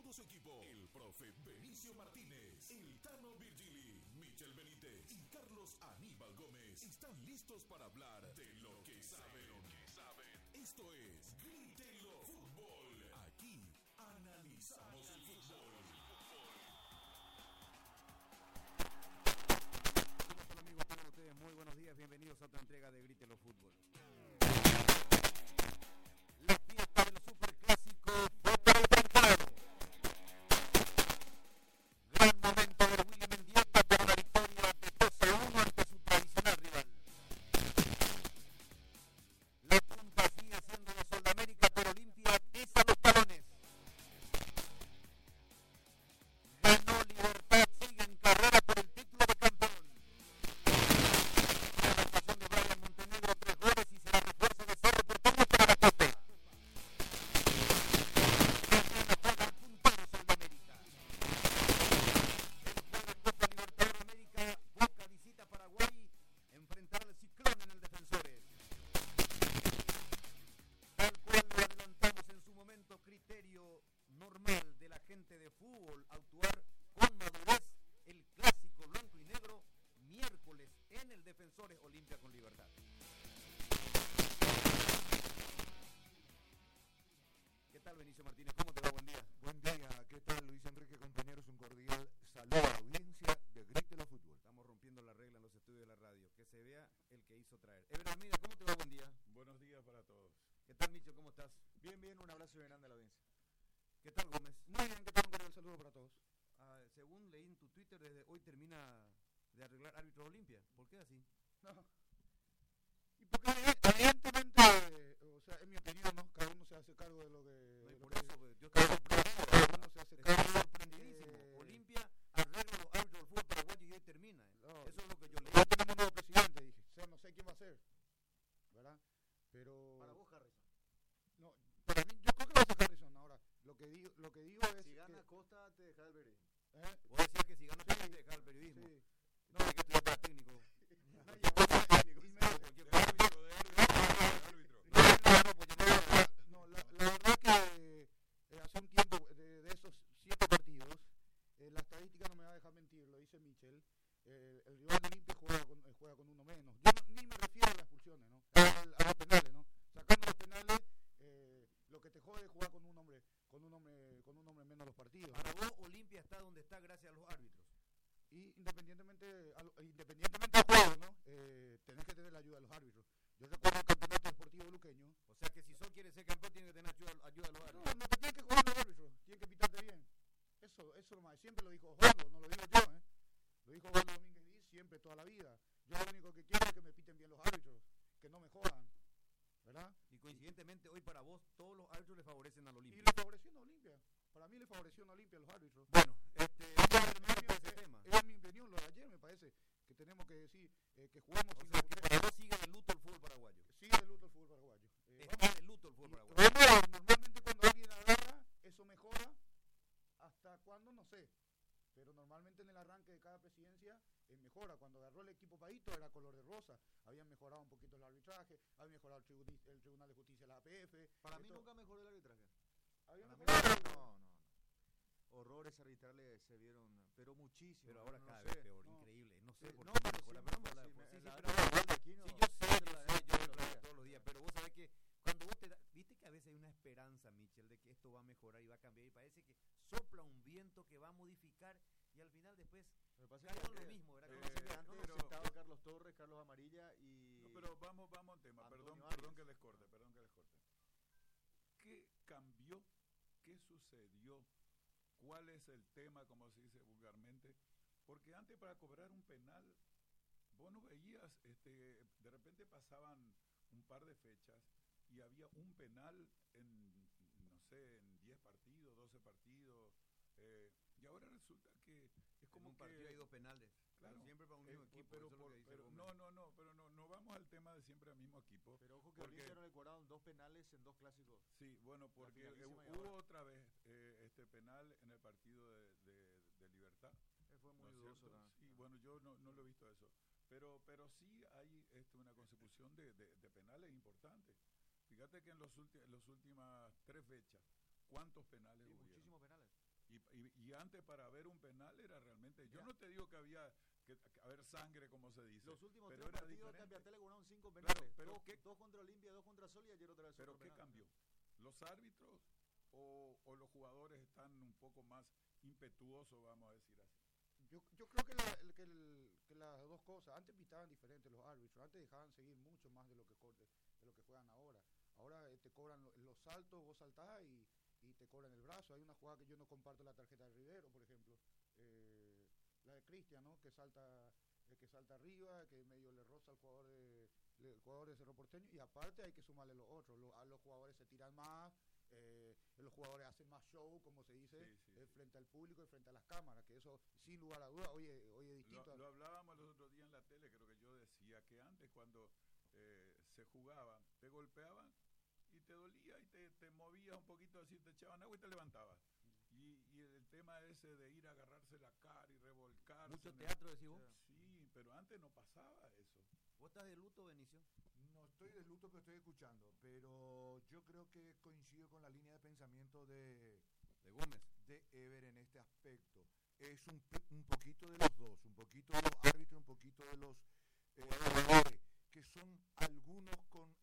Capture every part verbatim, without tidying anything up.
todo su equipo, el profe Benicio Martínez, el Tano Virgili, Michel Benítez y Carlos Aníbal Gómez están listos para hablar de lo que saben. Esto es Grítelo Fútbol. Aquí analizamos el fútbol. ¿Cómo están, amigos? Tengan ustedes muy buenos días. Bienvenidos a otra entrega de Grítelo Fútbol. La fiesta del Superclásico fue para el Brancado. Gran momento de Willy Mendieta por la victoria de dos a uno ante su tradicional rival. La punta sigue siendo de Soldamérica, pero Olimpia pisa los talones. Ganó Libertad, sigue en carrera por el título de campeón. La anotación de Brian Montenegro, tres goles y será refuerzo de Cerro Porteño para la Copa. Mañana juega el puntero Soldamérica. El jueves Copa Libertadores América, Boca visita Paraguay, enfrentará al Ciclón en el Defensores. Tal cual lo adelantamos en su momento, criterio normal de la gente de fútbol, actuar con madurez, el clásico blanco y negro, miércoles en el Defensores, Olimpia con Libertad. ¿Qué tal, Benicio Martínez? ¿Cómo te va? Buen día. Buen día, ¿qué tal, Luis Enrique, compañeros? Un cordial saludo a la audiencia de Grítelo Fútbol. Estamos rompiendo la regla en los estudios de la radio. Que se vea el que hizo traer. Ever Almeida, ¿cómo te va? Buen día. Buenos días para todos. ¿Qué tal, Micho? ¿Cmo estás? Bien, bien, un abrazo bien grande a la audiencia. ¿Qué tal, Gómez? Muy bien, ¿qué tal? Un cordial saludo para todos. Ah, según leí en tu Twitter, desde hoy termina de arreglar árbitro Olimpia. ¿Por qué así? No. Y porque evidentemente, o sea, en mi opinión, ¿no? Cada uno se hace cargo de lo que... No, y de lo por que- eso, pues, yo estoy sorprendido. Cada uno se hace Estoy cargo. sorprendidísimo. eh, Olimpia arregla los árbitros del fútbol paraguayo y hoy termina. ¿eh? No, Eso es lo que yo leí. Ya tenemos un nuevo presidente, dije. O sea, no sé quién va a ser, ¿verdad? Pero... Para vos, Harrison. No, para mí, yo creo que va a ser Harrison ahora. Lo que digo, lo que digo es Si gana que... Costa, te deja el veredicto. ¿eh? Vos decías que si gana Sí, te dejar el periodismo. Sí. No, hay que estudiar para técnico. No, ya vos sos técnico. Y me- Cualquier De cosa. árbitro, de árbitro, de árbitro. No, no, no, pues yo no voy a- No, la, la verdad que eh, hace un tiempo, de, de esos siete partidos, eh, la estadística no me va a dejar mentir, lo dice Michel, eh, el rival de Olimpia juega con, eh, juega con uno menos. Yo no- ni me refiero a las expulsiones, ¿no? A, a los penales, ¿no? Sacando los penales, eh, lo que te jode es jugar con un hombre, con un hombre, con un hombre menos los partidos. Para vos, Olimpia está donde está gracias a los árbitros. Y independientemente, al, independientemente del juego, ¿no? Eh, tenés que tener la ayuda de los árbitros. Yo recuerdo el campeonato deportivo luqueño. O sea que si Sol quiere ser campeón, tiene que tener ayuda, ayuda de los No, árbitros. no te tienes que jugar los árbitros, tienes que pitarte bien. Eso, eso nomás, siempre lo dijo Osvaldo, no lo digo yo, ¿eh? Lo dijo Osvaldo Domínguez Díaz siempre, toda la vida. Yo lo único que quiero es que me piten bien los árbitros, que no me jodan, ¿verdad? Y coincidentemente, hoy para vos, todos los árbitros le favorecen al Y Olimpia. le favoreció a Olimpia. Para mí le favoreció a Olimpia los árbitros. Bueno, este, vamos a terminar Es, con ese tema. es mi opinión, lo de ayer me parece, que tenemos que decir eh, que juguemos O sin sea los- que para vos sigue de luto el fútbol paraguayo. sigue de luto el fútbol paraguayo. Eh, Está vamos- de luto el fútbol y- paraguayo. vamos a ver, normalmente cuando alguien agarra, eso mejora, hasta cuando no sé. Pero normalmente en el arranque de cada presidencia eh, mejora. Cuando agarró el equipo Paito era color de rosa. Habían mejorado un poquito el arbitraje, había mejorado el, tribu- el Tribunal de Justicia de la A P F. Para mí esto- nunca mejoró el arbitraje. había Para mí mejorado. no, no, no. Horrores arbitrales se vieron, pero muchísimo. Pero ahora no cada sé. vez peor, No. increíble. No sé Sí, por no, qué pero mejora, sí, pero vamos a hablar sí, después. me- Sí, sí, la- pero la- vamos a hablar. aquí no- Sí, yo sé, la- yo sé, la- yo la- lo la- traigo todos los días, pero vos sabés que cuando vos te da, viste que a veces hay una esperanza, Michel, de que esto va a mejorar y va a cambiar y parece que sopla un viento que va a modificar y al final después Lo que pasa cae es que en lo antes- mismo, ¿verdad? lo Que que pasa es que Eh, antes pero- estaba Carlos Torres, Carlos Amarilla y... No, pero vamos, vamos al tema. Antonio Perdón, Arias. perdón que les corte, perdón que les corte. ¿Qué cambió? ¿Qué sucedió? ¿Cuál es el tema, como se dice vulgarmente? Porque antes para cobrar un penal, vos no veías, este, de repente pasaban un par de fechas y había un penal en, no sé, en diez partidos, doce partidos, eh, y ahora resulta que es como como un que... partido hay dos penales, Claro, pero siempre para un mismo eh, equipo, pero eso es lo por- que dice pero- Gómez. no, no, no, pero no, no vamos al tema de siempre al mismo equipo. Pero ojo que porque- Olimpia no le cobraron dos penales en dos clásicos. Sí, bueno, porque eh, finalísima y hubo ahora. otra vez eh, este penal en el partido de, de, de Libertad. Él fue muy ¿no es dudoso cierto? también. Sí, bueno, yo no, no lo he visto eso. Pero, pero sí hay este, una consecución de, de, de penales importantes. Fíjate que en los, ulti- en las últimas tres fechas, ¿cuántos penales Sí, hubieron? muchísimos penales. Y, y, y antes para ver un penal era realmente, yo Ya. no te digo que había que, que haber sangre como se dice, Los últimos pero tres era partidos diferente. Cambiatele cobraron cinco Claro, penales. pero dos, ¿qué- dos contra Olimpia, dos contra Sol y ayer otra vez Pero otro ¿qué penal. cambió? ¿Los árbitros o, o los jugadores están un poco más impetuosos, vamos a decir así? Yo, yo creo que, la, el- que, el- que las dos cosas, antes pitaban diferentes los árbitros, antes dejaban seguir mucho más de lo que corte, de lo que juegan ahora. Ahora eh, te cobran lo- los saltos, vos saltás y, y te cobran el brazo. Hay una jugada que yo no comparto la tarjeta de Rivero, por ejemplo, eh, la de Cristian, ¿no? Que salta, eh, que salta arriba, que medio le roza al jugador de, le- el jugador de Cerro Porteño, y aparte hay que sumarle los otros. Lo- a los jugadores se tiran más, eh, los jugadores hacen más show, como se dice, Sí, sí, eh, sí. frente al público y frente a las cámaras, que eso sin lugar a duda hoy, es- hoy es Lo, distinto. lo hablábamos los otros días en la tele, creo que yo decía que antes cuando eh, se jugaba, te golpeaban y te dolía y te, te movías un poquito así, te echaban agua y te levantabas. Y, y el tema ese de ir a agarrarse la cara y revolcarse. Mucho en el- teatro, decís vos. Sí, pero antes no pasaba eso. ¿Vos estás de luto, Benicio? No estoy de luto que estoy escuchando, pero yo creo que coincido con la línea de pensamiento de, De Gómez. de Ever en este aspecto. Es un, pe- un poquito de los dos, un poquito de los árbitros, un poquito de los eh, jugadores, que son algunos con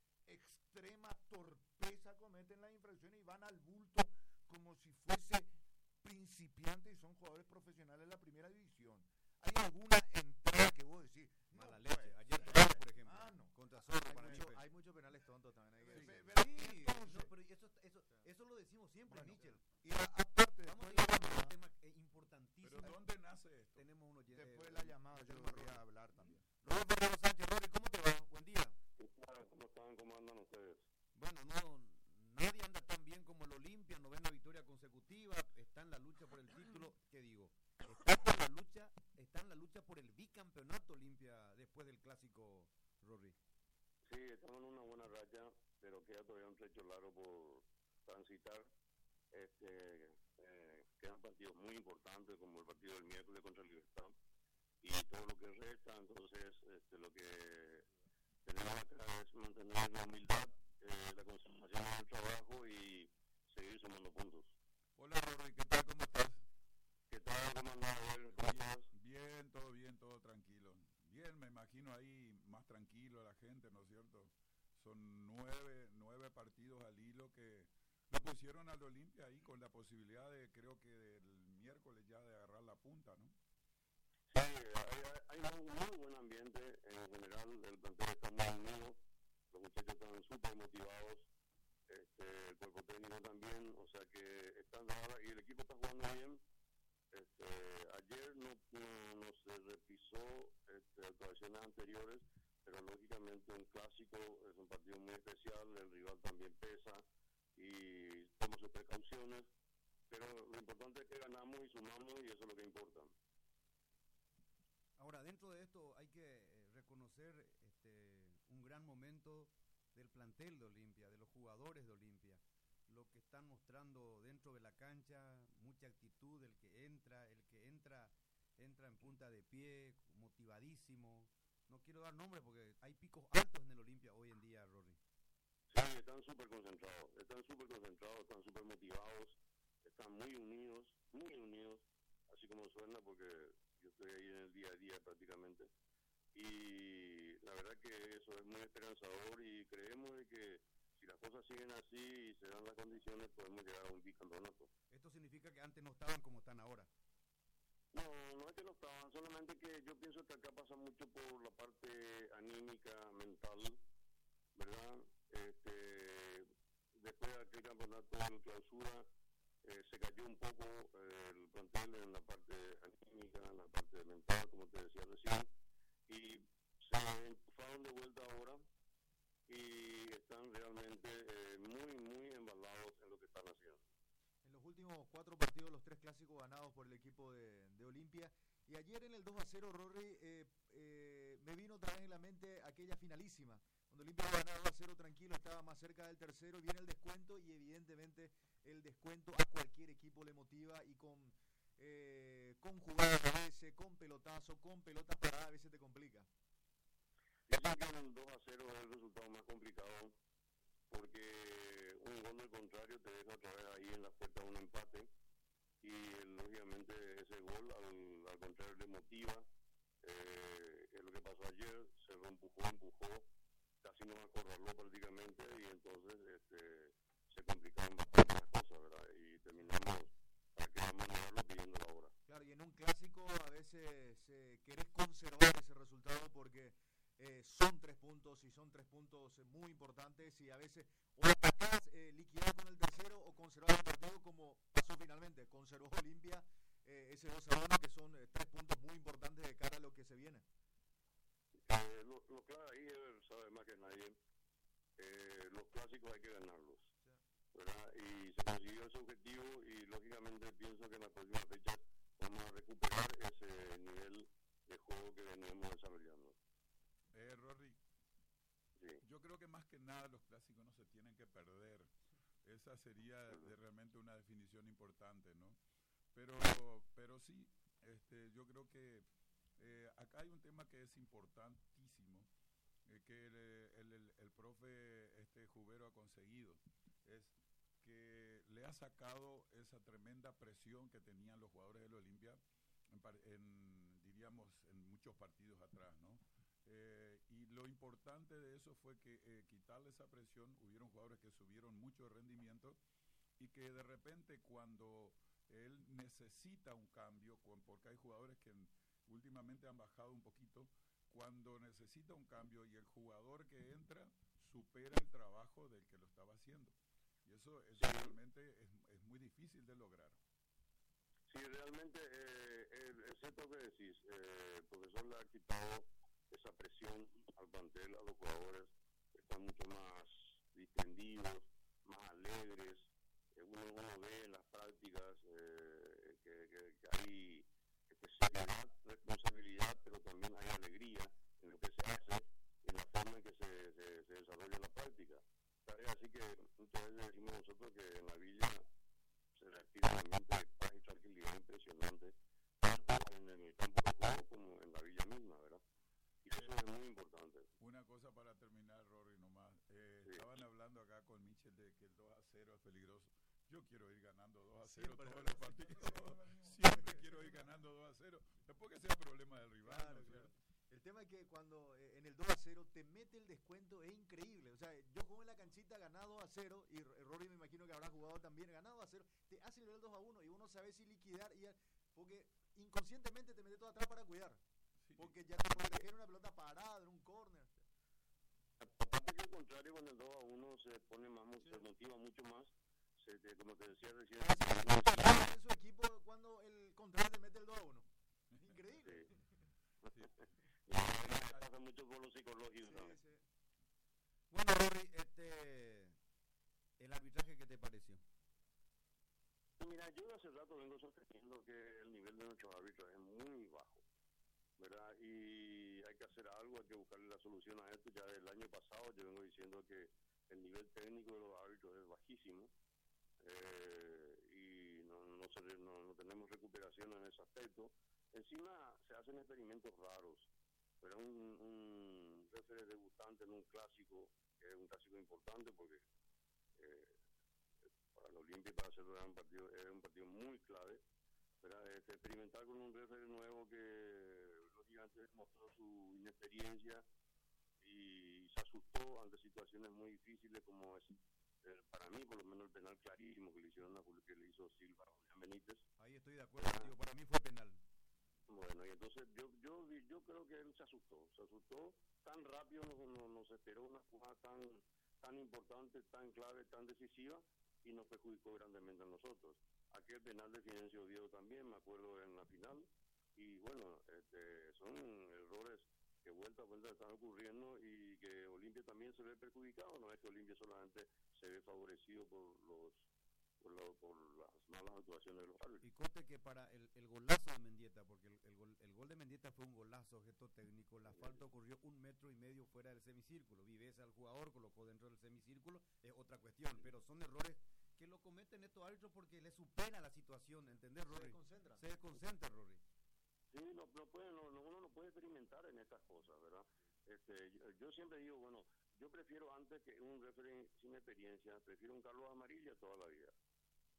extrema torpeza cometen las infracciones y van al bulto como si fuese principiantes y son jugadores profesionales de la primera división. Hay alguna entrada que vos decís, no Mala puede leche. Ayer, ser, Toro, por ejemplo. hermano. Contra Zorro, Hay, para mí. mucho- fue- hay muchos penales tontos también. Hay que Ve- decir. ve- verá, Sí, entonces, no, pero eso, eso, eso lo decimos siempre, Bueno, Michel. y a- aparte, Vamos a después de ir la a un llamada, tema eh, importantísimo. Pero ¿dónde nace esto? Tenemos unos después de la llamada yo quería hablar también. Rodolfo Ramos Sánchez, Rory, ¿cómo te va? Buen día. ¿Cómo están? ¿Cómo andan ustedes? Bueno, no, nadie anda tan bien como el Olimpia, novena victoria consecutiva, está en la lucha por el título, ¿qué digo? Está por la lucha, está en la lucha por el bicampeonato Olimpia después del clásico, Rory. Sí, estamos en una buena racha, pero queda todavía un trecho largo por transitar. Este, eh, quedan partidos muy importantes, como el partido del miércoles contra el Libertad, y todo lo que resta. Entonces, este, lo que tenemos acá es mantener la humildad, eh, la concentración en el trabajo y seguir sumando puntos. Hola Rory, ¿qué tal? ¿Cómo estás? ¿Qué tal? ¿Cómo andás? Abel? ¿Cómo estás? Bien, todo bien, todo tranquilo. Bien, me imagino ahí más tranquilo la gente, ¿no es cierto? Son nueve, nueve partidos al hilo que lo pusieron al Olimpia ahí con la posibilidad de, creo que del miércoles ya de agarrar la punta, ¿no? Sí, hay, hay un muy buen ambiente en general, el plantel está muy unido, los muchachos están súper motivados, este, el cuerpo técnico también, o sea que están ahora y el equipo está jugando bien. Este, ayer no, no, no se repisó este, actuaciones anteriores, pero lógicamente un clásico es un partido muy especial, el rival también pesa y toma sus precauciones, pero lo importante es que ganamos y sumamos y eso es lo que importa. Ahora, dentro de esto hay que eh, reconocer este, un gran momento del plantel de Olimpia, de los jugadores de Olimpia, lo que están mostrando dentro de la cancha, mucha actitud, el que entra, el que entra, entra en punta de pie, motivadísimo. No quiero dar nombres porque hay picos altos en el Olimpia hoy en día, Rory. Sí, están súper concentrados, están súper concentrados, están súper motivados, están muy unidos, muy unidos, así como suena porque yo estoy ahí en el día a día prácticamente. Y la verdad que eso es muy esperanzador y creemos de que si las cosas siguen así y se dan las condiciones podemos llegar a un bicampeonato. Esto significa que antes no estaban como están ahora. No, no es que no estaban, solamente que yo pienso que acá pasa mucho por la parte anímica, mental, ¿verdad? Este, después de aquel campeonato de clausura eh, se cayó un poco eh, el plantel en la parte anímica, en la parte mental, como te decía recién, y se enchufaron de vuelta ahora y están realmente eh, muy, muy embalados en lo que están haciendo. En los últimos cuatro partidos, los tres clásicos ganados por el equipo de, de Olimpia. Y ayer en el dos a cero, Rory, eh, eh, me vino otra vez en la mente aquella finalísima. Cuando Olimpia ganaba dos a cero tranquilo, estaba más cerca del tercero, viene el descuento y evidentemente el descuento a cualquier equipo le motiva y con, eh, con jugadas a veces, con pelotazo, con pelotas paradas a veces te complica. Dicen que en el dos a cero es el resultado más complicado porque un gol del contrario te deja otra vez ahí en la puerta de un empate y eh, lógicamente ese gol al, al contrario le motiva. Eh, es lo que pasó ayer, se lo empujó, empujó, casi nos acorraló prácticamente y entonces este, se complicaron bastante las cosas, ¿verdad? Y terminamos, para que vamos a negarlo, pidiendo la hora. Claro, y en un clásico a veces eh, querés conservar ese resultado porque eh, son tres puntos y son tres puntos eh, muy importantes y a veces o atacás, eh, liquidás con el tercero o conservás el partido como pasó finalmente, conservó Olimpia eh, ese dos a uno que son eh, tres puntos muy importantes de cara a lo que se viene. Eh, lo, lo claro ahí, él sabe más que nadie, eh, los clásicos hay que ganarlos, ¿verdad? Y se consiguió ese objetivo y lógicamente pienso que en la próxima fecha vamos a recuperar ese nivel de juego que veníamos desarrollando. Eh, Rory, Sí. yo creo que más que nada los clásicos no se tienen que perder. Esa sería de realmente una definición importante, ¿no? Pero, pero sí, este, yo creo que eh, acá hay un tema que es importantísimo, eh, que el, el, el, el profe este, Jubero ha conseguido, es que le ha sacado esa tremenda presión que tenían los jugadores del Olimpia, en, en, diríamos, en muchos partidos atrás, ¿no? Eh, y lo importante de eso fue que eh, quitarle esa presión, hubieron jugadores que subieron mucho de rendimiento y que de repente cuando él necesita un cambio, porque hay jugadores que en, últimamente han bajado un poquito, cuando necesita un cambio y el jugador que entra supera el trabajo del que lo estaba haciendo. Y eso, eso sí. realmente es, es muy difícil de lograr. Sí, realmente eh, es cierto que decís, eh, el profesor le ha quitado esa presión al plantel, a los jugadores, están mucho más distendidos, más alegres, eh, uno, uno ve en las prácticas eh, que, que, que hay este, seriedad, responsabilidad, pero también hay alegría en lo que se hace, en la forma en que se, se, se desarrolla la práctica. Es así que muchas veces decimos nosotros que en la villa se respira un ambiente de paz y tranquilidad impresionante, tanto en el campo de juego como en la villa misma, ¿verdad? Y eso es muy importante. Una cosa para terminar, Rory, nomás. Eh, sí. Estaban hablando acá con Michel de que el dos a cero es peligroso. Yo quiero ir ganando dos a cero todos los partidos. Siempre quiero ir ganando dos a cero. Después que sea problema del rival, claro, ¿no es claro. cierto? El tema es que cuando eh, en el dos a cero te mete el descuento es increíble. O sea, yo juego en la canchita ganado dos a cero y Rory me imagino que habrá jugado también ganado dos a cero. Te hace el dos a uno y uno sabe si liquidar y porque inconscientemente te mete todo atrás para cuidar. Sí. Porque ya te proteger una pelota parada, en un córner. Aparte que al contrario, con el dos a uno se pone más, sí. se motiva mucho más. Se te, como te decía recién, sí, en su equipo cuando el contrario te mete el dos a uno. Increíble. Sí. Sí. Y pasa mucho por lo psicológico, ¿sabes? Sí, sí. Bueno, Rory, este, el arbitraje, ¿qué te pareció? Mira, yo hace rato vengo sosteniendo que el nivel de nuestros árbitros es muy bajo, ¿verdad? Y hay que hacer algo, hay que buscarle la solución a esto. Ya del año pasado yo vengo diciendo que el nivel técnico de los árbitros es bajísimo eh, y no, no, se, no, no tenemos recuperación en ese aspecto. Encima se hacen experimentos raros, pero un, un referee debutante en un clásico, que es un clásico importante porque eh, para la Olimpia y para hacerlo era un partido, era un partido muy clave, ¿verdad? Este, experimentar con un referee nuevo que lógicamente mostró su inexperiencia y se asustó ante situaciones muy difíciles como es, eh, para mí por lo menos el penal clarísimo que le hicieron a que le hizo Silva a Julián Benítez. Ahí estoy de acuerdo, ah. Tío, para mí fue penal. Bueno, y entonces yo yo yo creo que él se asustó, se asustó tan rápido, nos, nos, nos esperó una jugada tan tan importante, tan clave, tan decisiva y nos perjudicó grandemente a nosotros. Aquel penal de Fidencio Oviedo también, me acuerdo en la final, y bueno, este, son errores que vuelta a vuelta están ocurriendo y que Olimpia también se ve perjudicado, no es que Olimpia solamente se ve favorecido por los Por, lo, por las malas actuaciones de los árbitros. Y conte que para el, el golazo de Mendieta, porque el, el, gol, el gol de Mendieta fue un golazo, gesto técnico, la falta ocurrió un metro y medio fuera del semicírculo. Viveza al jugador, colocó dentro del semicírculo, es otra cuestión, pero son errores que lo cometen estos árbitros porque les supera la situación, ¿entendés, Rory? Se desconcentra. Se desconcentra, Rory. Sí, no, no puede, no, uno no puede experimentar en estas cosas, ¿verdad? Este, yo, yo siempre digo, bueno, yo prefiero antes que un referee sin experiencia, prefiero un Carlos Amarilla toda la vida. Pero hay muchos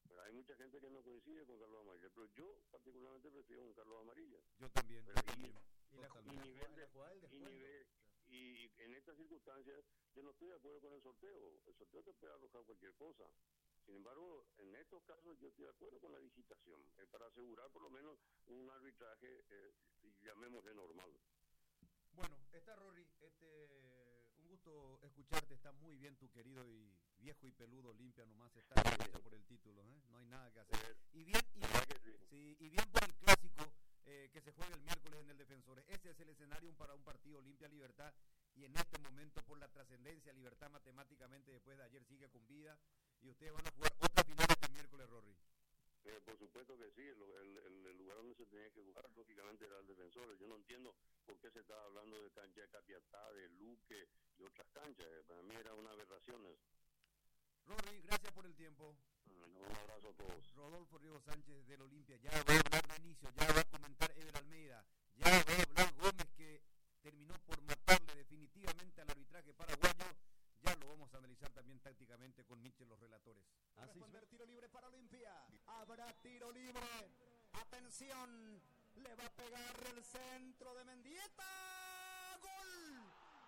mucha gente que no coincide con Carlos Amarilla, pero yo particularmente prefiero un Carlos Amarilla. Yo también, yo Pero también. Y la, y, y la nivel jugada- de- la jugada del y, descuento. nivel- y en estas circunstancias yo no estoy de acuerdo con el sorteo. El sorteo te puede arrojar cualquier cosa. Sin embargo, en estos casos yo estoy de acuerdo con la visitación, eh, para asegurar por lo menos un arbitraje, eh, llamémosle normal. Bueno, está Rory, este, un gusto escucharte, está muy bien tu querido y viejo y peludo Olimpia nomás, está en la lucha por el título, ¿eh? No hay nada que hacer. Y bien, y ¿Verdad bien, que sí? sí, y bien por el clásico eh, que se juega el miércoles en el Defensores. Ese es el escenario para un partido Olimpia-Libertad y en este momento por la trascendencia, Libertad matemáticamente después de ayer sigue con vida y ustedes van a jugar otra final este miércoles, Rory. Eh, por supuesto que sí, el, el, el- el lugar donde se tenía que jugar, lógicamente, era el Defensor. Yo no entiendo por qué se estaba hablando de cancha de Capiatá, de Luque y otras canchas. Eh, para mí era una aberración eso. Rory, gracias por el tiempo. Mm, Un abrazo a todos. Rodolfo Riego Sánchez del Olimpia, ya va a hablar de inicio, ya va a comentar Ever Almeida, ya va a hablar Gómez que terminó por matarle definitivamente al arbitraje paraguayo, ya lo vamos a analizar también tácticamente con Michel, los relatores. Así responder tiro libre para Olimpia. Habrá tiro libre. Atención. Le va a pegar el centro de Mendieta. Gol.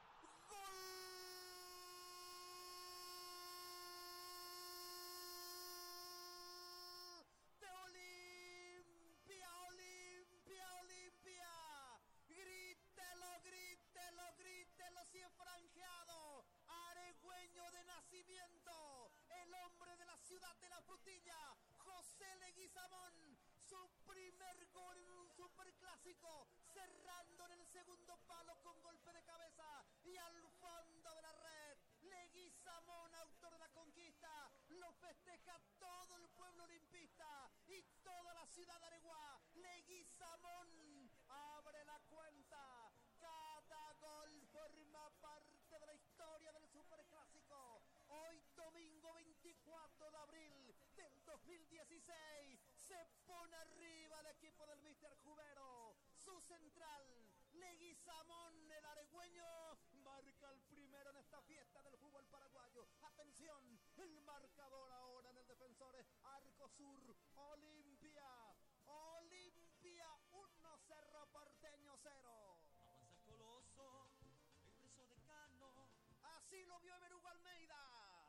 Gol. De Olimpia, Olimpia, Olimpia. Grítelo, grítelo, grítelo si es franjeado. Aregüeño de nacimiento, el hombre de la ciudad de la frutilla, José Leguizamón, su primer gol en un superclásico, cerrando en el segundo palo con golpe de cabeza y al fondo de la red. Leguizamón, autor de la conquista, lo festeja todo el pueblo olimpista y toda la ciudad de Areguá. Leguizamón abre la cuenta. Cada gol forma parte de la historia del superclásico. Hoy domingo veinticuatro de abril del dos mil dieciséis se pone arriba el equipo del míster Jubero. Su central, Leguizamón, el aregüeño, marca el primero en esta fiesta del fútbol paraguayo. Atención, el marcador ahora en el Defensores, Arco Sur, Olimpia. Olimpia uno, Cerro Porteño cero. Así lo vio Ever Hugo Almeida.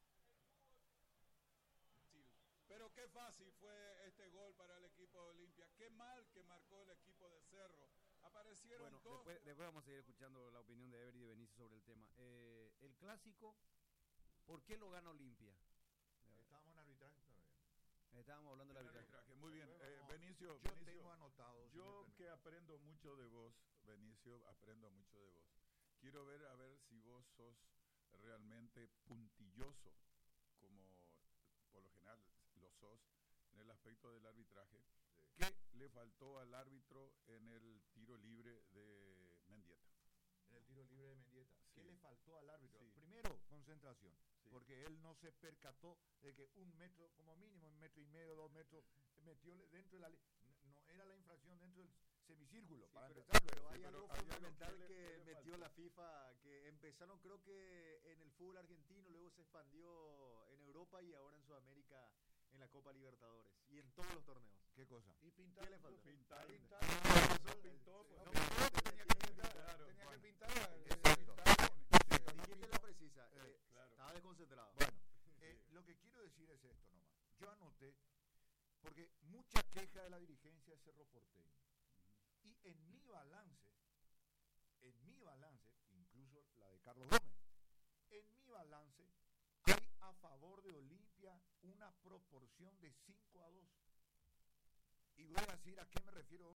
Pero qué fácil fue este gol para el equipo de Olimpia. Qué mal que marcó el equipo de Cerro. Aparecieron Bueno, dos. después, después vamos a seguir escuchando la opinión de Ever y de Benicio sobre el tema. Eh, el clásico, ¿por qué lo gana Olimpia? Estábamos en arbitraje todavía. Estábamos hablando del El arbitraje. arbitraje. Muy bien. Eh, Vamos. Benicio, Yo Benicio, tengo anotado. si me yo permite. que aprendo mucho de vos, Benicio, aprendo mucho de vos. Quiero ver a ver si vos sos realmente puntilloso, como por lo general lo sos, en el aspecto del arbitraje. Sí. ¿Qué le faltó al árbitro en el tiro libre de Mendieta? En el tiro libre de Mendieta. ¿Qué Sí. le faltó al árbitro? Sí. Primero, concentración. Sí. Porque él no se percató de que un metro, como mínimo un metro y medio, dos metros, metió le- dentro de la... li- No era la infracción dentro del semicírculo. Sí, para pero, empezar, pero luego. hay Sí, algo pero hay algo fundamental que le- que, que le metió faltó. la FIFA, que empezaron creo que en el fútbol argentino, luego se expandió en Europa y ahora en Sudamérica en la Copa Libertadores y en todos los torneos. ¿Qué cosa? Y pintar. ¿Qué le faltó? Pintar. Pintar. Ah, no pintó, pues. No No, pintó, tenía tenía que que pintar. Claro, Tenía que bueno. pintar. eh, Exacto. pintar, ¿Y no quién te pintó. la precisa? Eh, Eh, claro. Estaba desconcentrado. Bueno, eh, lo que quiero decir es esto nomás. Yo anoté, porque mucha queja de la dirigencia de Cerro Porteño. Y en mi balance, en mi balance, incluso la de Carlos Gómez, en mi balance hay a favor de Olimpia una proporción de cinco a dos. Y voy a decir a qué me refiero